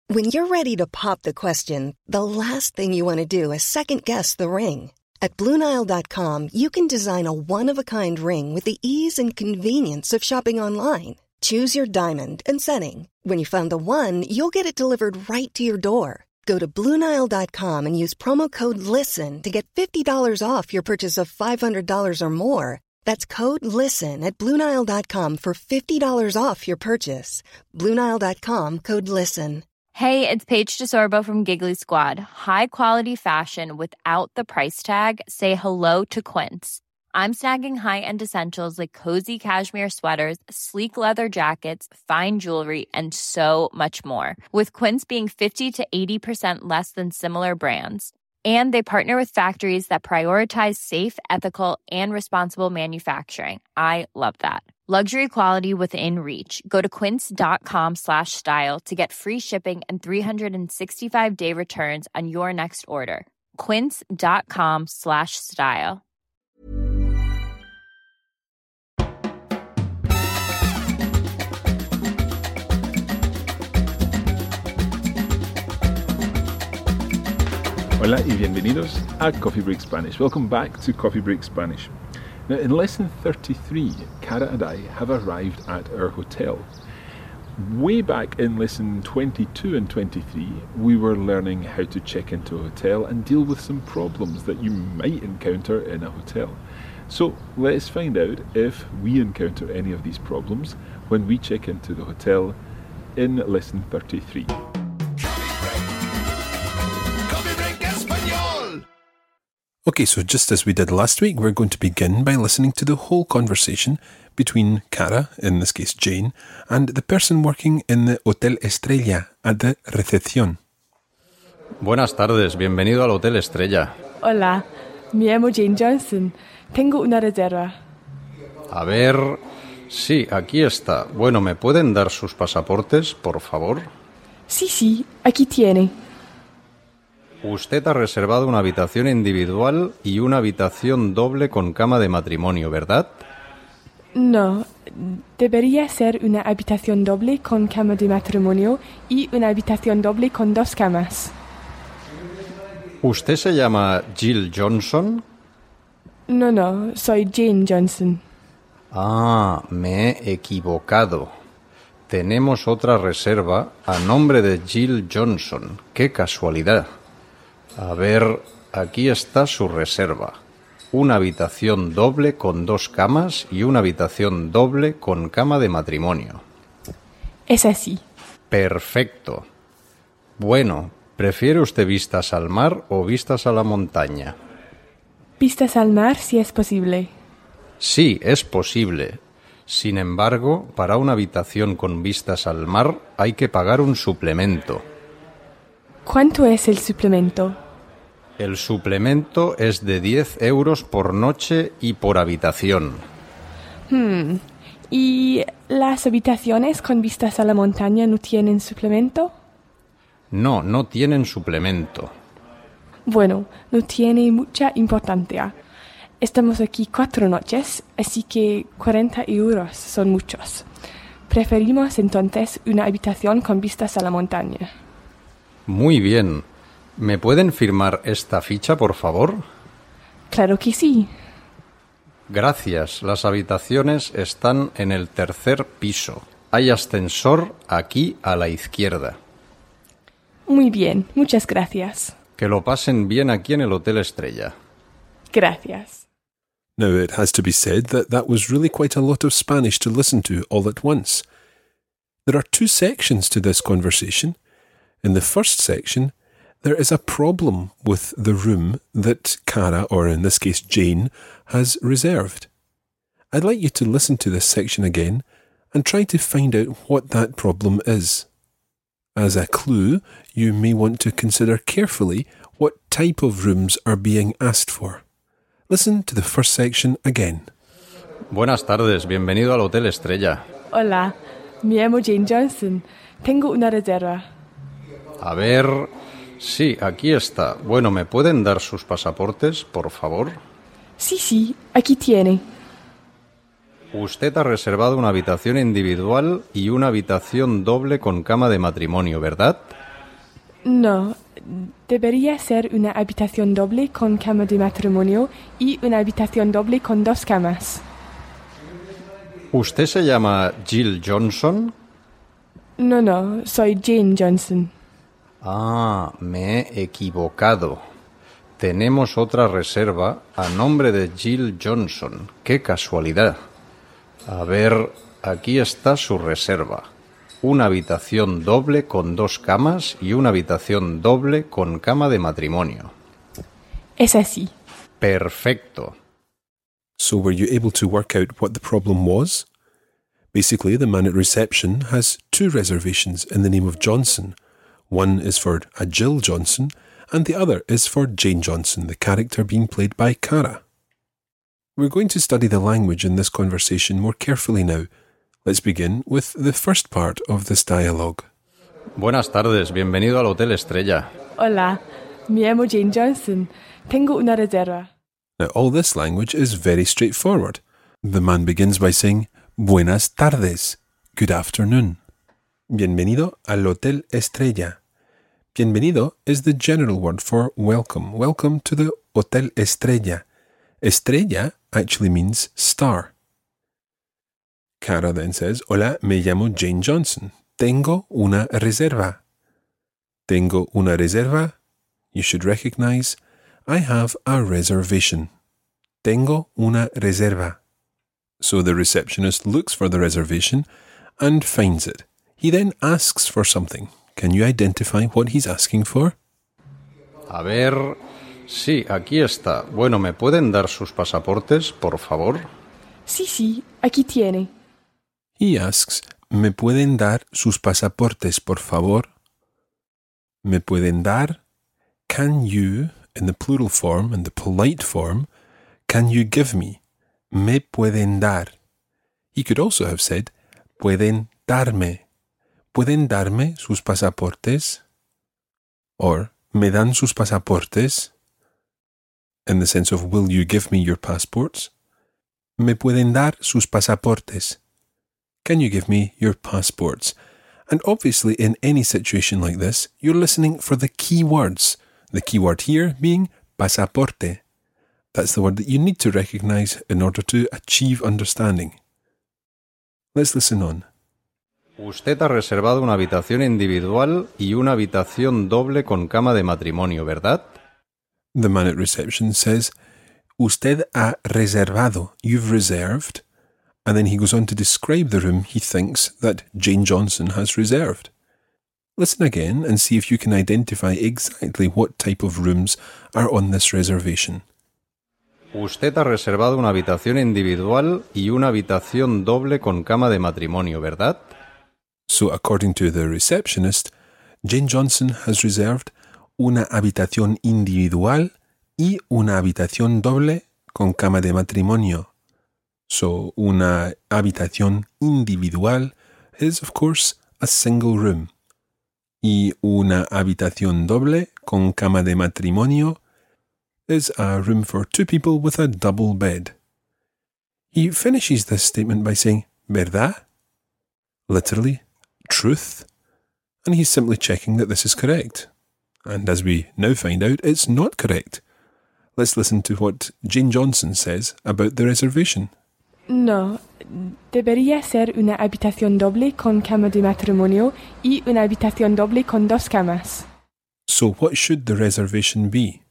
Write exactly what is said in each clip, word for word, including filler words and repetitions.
When you're ready to pop the question, the last thing you want to do is second-guess the ring. At Blue Nile dot com, you can design a one-of-a-kind ring with the ease and convenience of shopping online. Choose your diamond and setting. When you find the one, you'll get it delivered right to your door. Go to Blue Nile dot com and use promo code LISTEN to get fifty dollars off your purchase of five hundred dollars or more. That's code LISTEN at Blue Nile dot com for fifty dollars off your purchase. Blue Nile dot com, code LISTEN. Hey, it's Paige DeSorbo from Giggly Squad. High quality fashion without the price tag. Say hello to Quince. I'm snagging high-end essentials like cozy cashmere sweaters, sleek leather jackets, fine jewelry, and so much more. With Quince being fifty to eighty percent less than similar brands. And they partner with factories that prioritize safe, ethical, and responsible manufacturing. I love that. Luxury quality within reach. Go to quince.com slash style to get free shipping and three sixty-five day returns on your next order. Quince.com slash style. Hola y bienvenidos a Coffee Break Spanish. Welcome back to Coffee Break Spanish. Now, in lesson thirty-three, Cara and I have arrived at our hotel. Way back in lesson twenty-two and twenty-three, we were learning how to check into a hotel and deal with some problems that you might encounter in a hotel. So let's find out if we encounter any of these problems when we check into the hotel in lesson thirty-three. Okay, so just as we did last week, we're going to begin by listening to the whole conversation between Cara, in this case Jane, and the person working in the Hotel Estrella at the recepción. Buenas tardes, bienvenido al Hotel Estrella. Hola, me llamo Jane Johnson. Tengo una reserva. A ver... Sí, aquí está. Bueno, ¿me pueden dar sus pasaportes, por favor? Sí, sí, aquí tiene. Usted ha reservado una habitación individual y una habitación doble con cama de matrimonio, ¿verdad? No, debería ser una habitación doble con cama de matrimonio y una habitación doble con dos camas. ¿Usted se llama Jill Johnson? No, no, soy Jane Johnson. Ah, me he equivocado. Tenemos otra reserva a nombre de Jill Johnson. ¡Qué casualidad! A ver, aquí está su reserva. Una habitación doble con dos camas y una habitación doble con cama de matrimonio. Es así. Perfecto. Bueno, ¿prefiere usted vistas al mar o vistas a la montaña? Vistas al mar, si es posible. Sí, es posible. Sin embargo, para una habitación con vistas al mar hay que pagar un suplemento. ¿Cuánto es el suplemento? El suplemento es de diez euros por noche y por habitación. Hmm. ¿Y las habitaciones con vistas a la montaña no tienen suplemento? No, no tienen suplemento. Bueno, no tiene mucha importancia. Estamos aquí cuatro noches, así que cuarenta euros son muchos. Preferimos entonces una habitación con vistas a la montaña. Muy bien. ¿Me pueden firmar esta ficha, por favor? Claro que sí. Gracias. Las habitaciones están en el tercer piso. Hay ascensor aquí a la izquierda. Muy bien, muchas gracias. Que lo pasen bien aquí en el Hotel Estrella. Gracias. Now, it has to be said that that was really quite a lot of Spanish to listen to all at once. There are two sections to this conversation. In the first section, there is a problem with the room that Cara, or in this case Jane, has reserved. I'd like you to listen to this section again and try to find out what that problem is. As a clue, you may want to consider carefully what type of rooms are being asked for. Listen to the first section again. Buenas tardes, bienvenido al Hotel Estrella. Hola, me llamo Jane Johnson. Tengo una reserva. A ver... Sí, aquí está. Bueno, ¿me pueden dar sus pasaportes, por favor? Sí, sí, aquí tiene. Usted ha reservado una habitación individual y una habitación doble con cama de matrimonio, ¿verdad? No, debería ser una habitación doble con cama de matrimonio y una habitación doble con dos camas. ¿Usted se llama Jill Johnson? No, no, soy Jane Johnson. Ah, me he equivocado. Tenemos otra reserva a nombre de Jill Johnson. ¡Qué casualidad! A ver, aquí está su reserva. Una habitación doble con dos camas y una habitación doble con cama de matrimonio. Es así. Perfecto. So were you able to work out what the problem was? Basically, the man at reception has two reservations in the name of Johnson. One is for a Jill Johnson, and the other is for Jane Johnson, the character being played by Cara. We're going to study the language in this conversation more carefully now. Let's begin with the first part of this dialogue. Buenas tardes, bienvenido al Hotel Estrella. Hola, me llamo Jane Johnson. Tengo una reserva. Now, all this language is very straightforward. The man begins by saying, Buenas tardes, good afternoon. Bienvenido al Hotel Estrella. Bienvenido is the general word for welcome. Welcome to the Hotel Estrella. Estrella actually means star. Cara then says, Hola, me llamo Jane Johnson. Tengo una reserva. Tengo una reserva. You should recognize, I have a reservation. Tengo una reserva. So the receptionist looks for the reservation and finds it. He then asks for something. Can you identify what he's asking for? A ver... Sí, aquí está. Bueno, ¿me pueden dar sus pasaportes, por favor? Sí, sí, aquí tiene. He asks, ¿me pueden dar sus pasaportes, por favor? ¿Me pueden dar? Can you, in the plural form, in the polite form, can you give me? Me pueden dar. He could also have said, pueden darme. ¿Pueden darme sus pasaportes? Or, ¿me dan sus pasaportes? In the sense of, will you give me your passports? ¿Me pueden dar sus pasaportes? Can you give me your passports? And obviously, in any situation like this, you're listening for the key words. The key word here being pasaporte. That's the word that you need to recognize in order to achieve understanding. Let's listen on. Usted ha reservado una habitación individual y una habitación doble con cama de matrimonio, ¿verdad? The man at reception says, Usted ha reservado. You've reserved. And then he goes on to describe the room he thinks that Jane Johnson has reserved. Listen again and see if you can identify exactly what type of rooms are on this reservation. Usted ha reservado una habitación individual y una habitación doble con cama de matrimonio, ¿verdad? So, according to the receptionist, Jane Johnson has reserved una habitación individual y una habitación doble con cama de matrimonio. So, una habitación individual is, of course, a single room. Y una habitación doble con cama de matrimonio is a room for two people with a double bed. He finishes this statement by saying, ¿verdad? Literally, truth. And he's simply checking that this is correct. And as we now find out, it's not correct. Let's listen to what Jane Johnson says about the reservation. No, debería ser una habitación doble con cama de matrimonio y una habitación doble con dos camas. So what should the reservation be?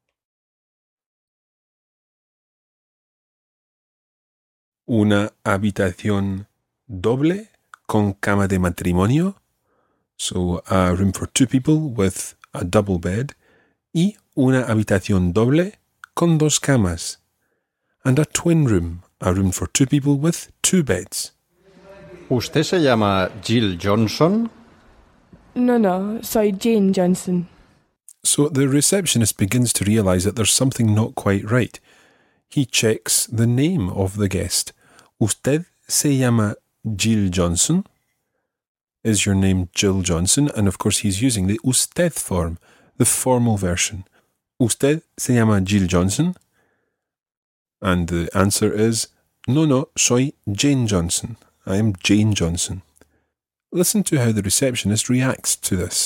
Una habitación doble con cama de matrimonio. So a room for two people with a double bed. Y una habitación doble con dos camas. And a twin room. A room for two people with two beds. ¿Usted se llama Jill Johnson? No, no, soy Jane Johnson. So the receptionist begins to realize that there's something not quite right. He checks the name of the guest. ¿Usted se llama Jill Johnson? Is your name Jill Johnson? And of course he's using the usted form, the formal version. ¿Usted se llama Jill Johnson? And the answer is, no, no, soy Jane Johnson. I am Jane Johnson. Listen to how the receptionist reacts to this.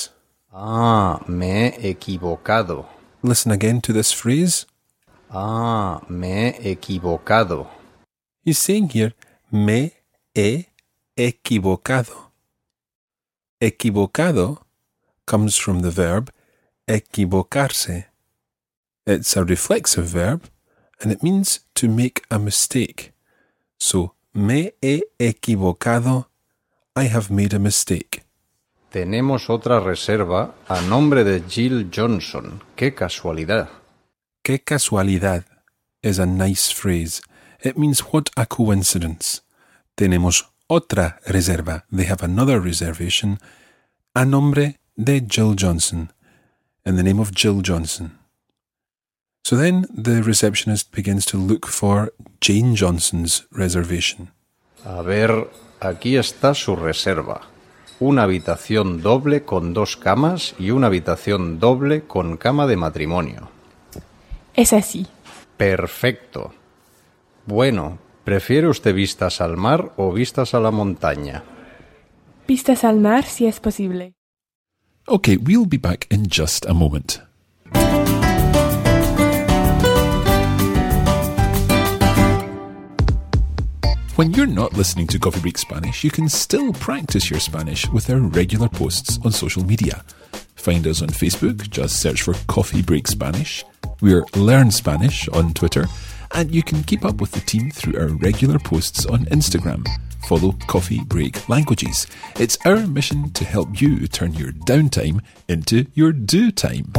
Ah, me he equivocado. Listen again to this phrase. Ah, me he equivocado. He's saying here, me he equivocado. Equivocado comes from the verb equivocarse. It's a reflexive verb, and it means to make a mistake. So, me he equivocado, I have made a mistake. Tenemos otra reserva a nombre de Jill Johnson. ¡Qué casualidad! Qué casualidad is a nice phrase. It means what a coincidence. Tenemos otra reserva. They have another reservation. A nombre de Jill Johnson. In the name of Jill Johnson. So then the receptionist begins to look for Jane Johnson's reservation. A ver, aquí está su reserva. Una habitación doble con dos camas y una habitación doble con cama de matrimonio. Es así. Perfecto. Bueno, ¿prefiere usted vistas al mar o vistas a la montaña? Vistas al mar si es posible. Okay, we'll be back in just a moment. When you're not listening to Coffee Break Spanish, you can still practice your Spanish with our regular posts on social media. Find us on Facebook, just search for Coffee Break Spanish. We're Learn Spanish on Twitter, and you can keep up with the team through our regular posts on Instagram. Follow Coffee Break Languages. It's our mission to help you turn your downtime into your do time.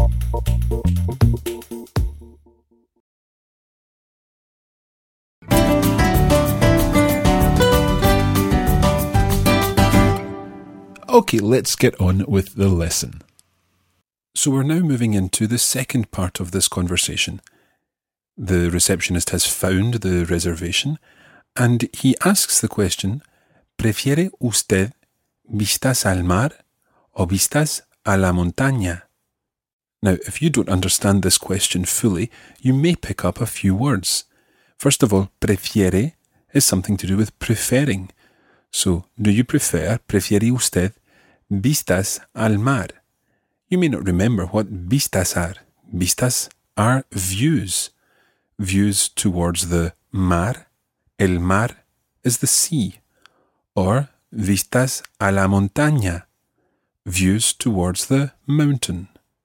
Okay, let's get on with the lesson. So we're now moving into the second part of this conversation. The receptionist has found the reservation and he asks the question, ¿Prefiere usted vistas al mar o vistas a la montaña? Now, if you don't understand this question fully, you may pick up a few words. First of all, prefiere is something to do with preferring. So, do you prefer, prefiere usted, vistas al mar? You may not remember what vistas are. Vistas are views. Views towards the mar. El mar is the sea. Or vistas a la montaña. Views towards the mountain.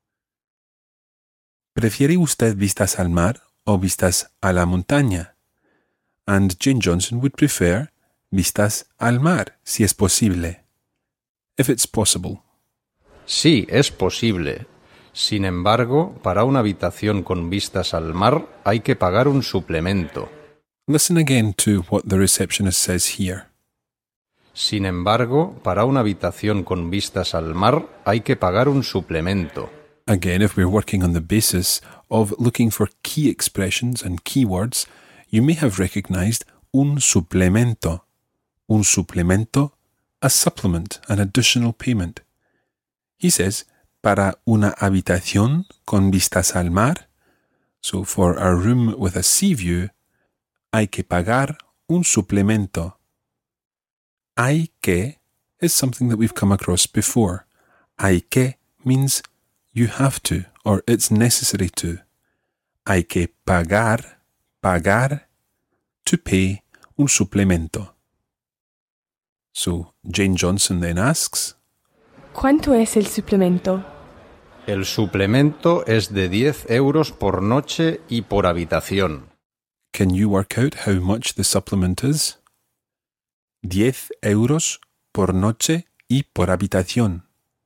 ¿Prefiere usted vistas al mar o vistas a la montaña? And Jane Johnson would prefer vistas al mar, si es posible. If it's possible. Sí, es posible. Sin embargo, para una habitación con vistas al mar hay que pagar un suplemento. Listen again to what the receptionist says here. Sin embargo, para una habitación con vistas al mar hay que pagar un suplemento. Again, if we're working on the basis of looking for key expressions and keywords, you may have recognized un suplemento. Un suplemento, a supplement, an additional payment. He says, para una habitación con vistas al mar, so for a room with a sea view, hay que pagar un suplemento. Hay que is something that we've come across before. Hay que means you have to, or it's necessary to. Hay que pagar, pagar, to pay un suplemento. So, Jane Johnson then asks, ¿Cuánto es el suplemento? El suplemento es de diez euros por noche y por habitación. Can you work out how much the supplement is? diez euros por noche y por habitación.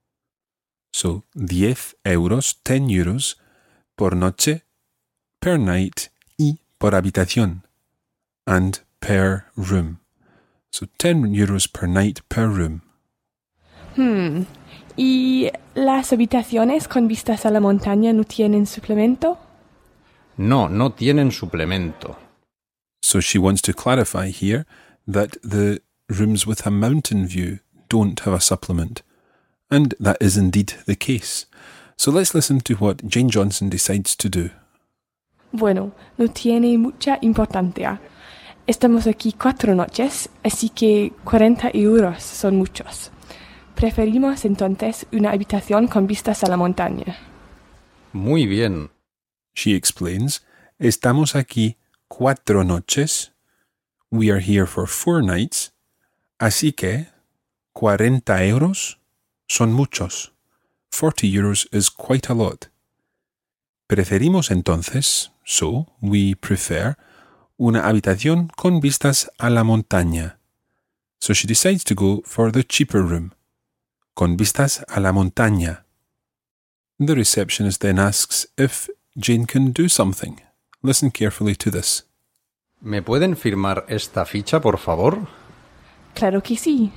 So, diez euros, ten euros, por noche, per night, y por habitación, and per room. So, ten euros per night per room. Hmm. ¿Y las habitaciones con vistas a la montaña no tienen suplemento? No, no tienen suplemento. So she wants to clarify here that the rooms with a mountain view don't have a supplement. And that is indeed the case. So let's listen to what Jane Johnson decides to do. Bueno, no tiene mucha importancia. Estamos aquí cuatro noches, así que cuarenta euros son muchos. Preferimos entonces una habitación con vistas a la montaña. Muy bien. She explains, estamos aquí cuatro noches. We are here for four nights. Así que, cuarenta euros son muchos. forty euros is quite a lot. Preferimos entonces, so we prefer, una habitación con vistas a la montaña. So she decides to go for the cheaper room. Con vistas a la montaña. The receptionist then asks if Jane can do something. Listen carefully to this. ¿Me pueden firmar esta ficha, por favor? Claro que sí.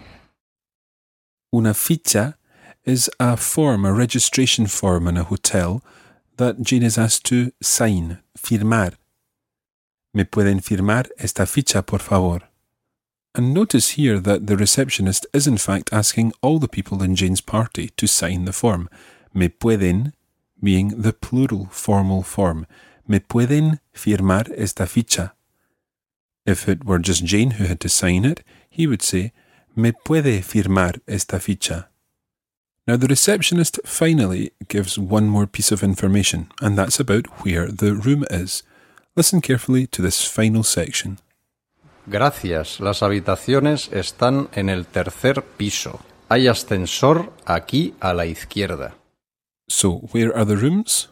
Una ficha is a form, a registration form in a hotel that Jane is asked to sign, firmar. ¿Me pueden firmar esta ficha, por favor? And notice here that the receptionist is in fact asking all the people in Jane's party to sign the form. Me pueden being the plural formal form. Me pueden firmar esta ficha. If it were just Jane who had to sign it, he would say, Me puede firmar esta ficha. Now the receptionist finally gives one more piece of information, and that's about where the room is. Listen carefully to this final section. Gracias. Las habitaciones están en el tercer piso. Hay ascensor aquí a la izquierda. So, where are the rooms?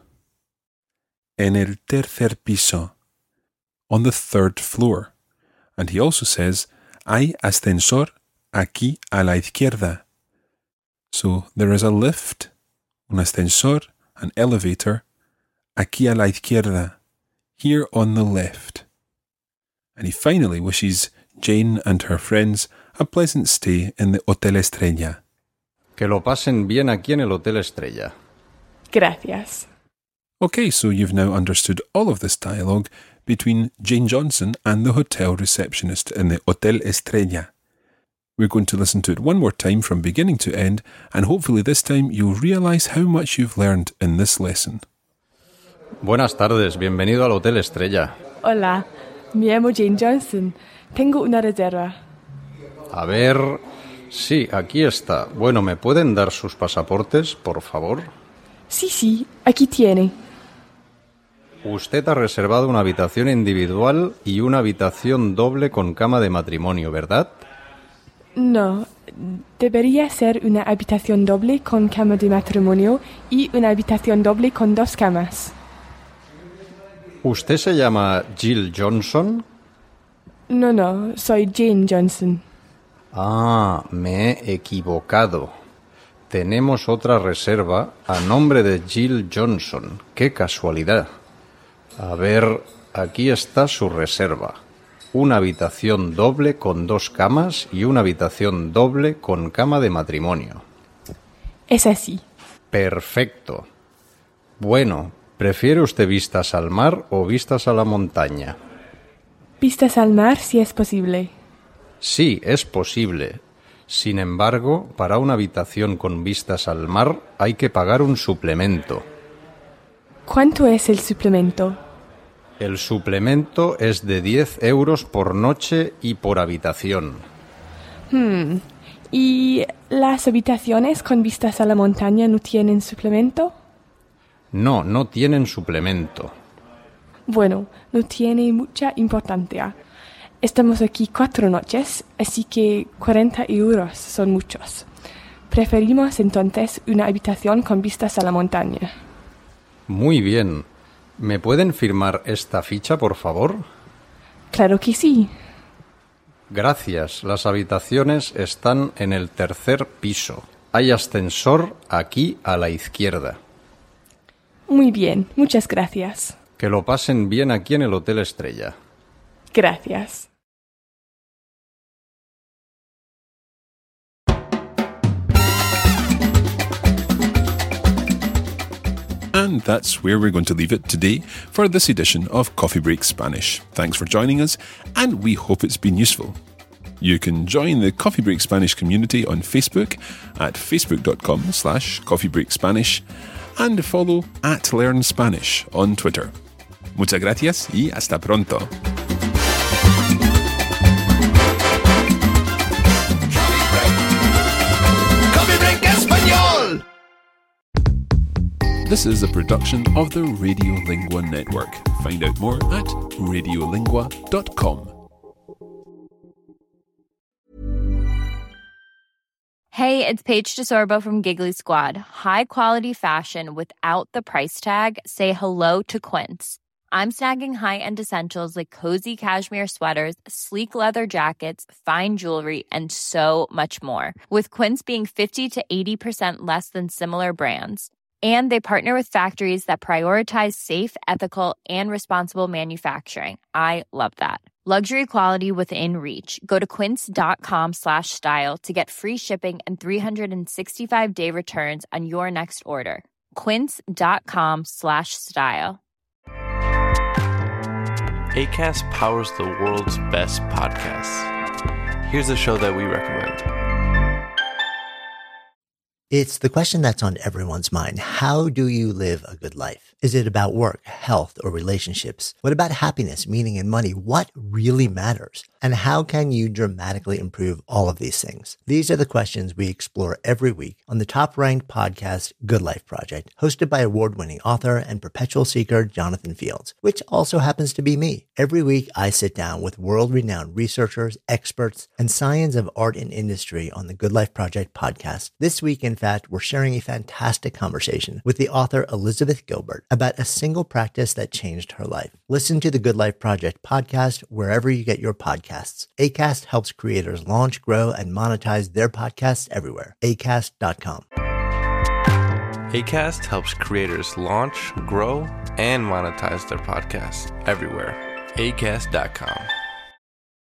En el tercer piso. On the third floor. And he also says, hay ascensor aquí a la izquierda. So, there is a lift, un ascensor, an elevator, aquí a la izquierda, here on the left. And he finally wishes Jane and her friends a pleasant stay in the Hotel Estrella. Que lo pasen bien aquí en el Hotel Estrella. Gracias. Okay, so you've now understood all of this dialogue between Jane Johnson and the hotel receptionist in the Hotel Estrella. We're going to listen to it one more time from beginning to end, and hopefully this time you'll realise how much you've learned in this lesson. Buenas tardes, bienvenido al Hotel Estrella. Hola, me llamo Jane Johnson. Tengo una reserva. A ver... Sí, aquí está. Bueno, ¿me pueden dar sus pasaportes, por favor? Sí, sí, aquí tiene. Usted ha reservado una habitación individual y una habitación doble con cama de matrimonio, ¿verdad? No, debería ser una habitación doble con cama de matrimonio y una habitación doble con dos camas. ¿Usted se llama Jill Johnson? No, no, soy Jane Johnson. Ah, me he equivocado. Tenemos otra reserva a nombre de Jill Johnson. ¡Qué casualidad! A ver, aquí está su reserva. Una habitación doble con dos camas y una habitación doble con cama de matrimonio. Es así. Perfecto. Bueno, ¿prefiere usted vistas al mar o vistas a la montaña? Vistas al mar si es posible. Sí, es posible. Sin embargo, para una habitación con vistas al mar hay que pagar un suplemento. ¿Cuánto es el suplemento? El suplemento es de diez euros por noche y por habitación. Hmm. ¿Y las habitaciones con vistas a la montaña no tienen suplemento? No, no tienen suplemento. Bueno, no tiene mucha importancia. Estamos aquí cuatro noches, así que cuarenta euros son muchos. Preferimos entonces una habitación con vistas a la montaña. Muy bien. ¿Me pueden firmar esta ficha, por favor? Claro que sí. Gracias. Las habitaciones están en el tercer piso. Hay ascensor aquí a la izquierda. Muy bien, muchas gracias. Que lo pasen bien aquí en el Hotel Estrella. Gracias. And that's where we're going to leave it today for this edition of Coffee Break Spanish. Thanks for joining us, and we hope it's been useful. You can join the Coffee Break Spanish community on Facebook at facebook.com slash coffeebreakspanish and follow at Learn Spanish on Twitter. Muchas gracias y hasta pronto. Coffee break. Coffee break. This is a production of the Radiolingua Network. Find out more at radiolingua dot com. Hey, it's Paige DeSorbo from Giggly Squad. High quality fashion without the price tag. Say hello to Quince. I'm snagging high-end essentials like cozy cashmere sweaters, sleek leather jackets, fine jewelry, and so much more. With Quince being fifty to eighty percent less than similar brands. And they partner with factories that prioritize safe, ethical, and responsible manufacturing. I love that. Luxury quality within reach. Go to quince.com slash style to get free shipping and three sixty-five day returns on your next order. Quince.com slash style. Acast powers the world's best podcasts. Here's a show that we recommend. It's the question that's on everyone's mind. How do you live a good life? Is it about work, health, or relationships? What about happiness, meaning, and money? What really matters? And how can you dramatically improve all of these things? These are the questions we explore every week on the top-ranked podcast, Good Life Project, hosted by award-winning author and perpetual seeker Jonathan Fields, which also happens to be me. Every week, I sit down with world-renowned researchers, experts, and science of art and industry on the Good Life Project podcast. This week, in fact, we're sharing a fantastic conversation with the author Elizabeth Gilbert about a single practice that changed her life. Listen to the Good Life Project podcast wherever you get your podcasts. Acast helps creators launch, grow, and monetize their podcasts everywhere. acast dot com. Acast helps creators launch, grow, and monetize their podcasts everywhere. acast dot com.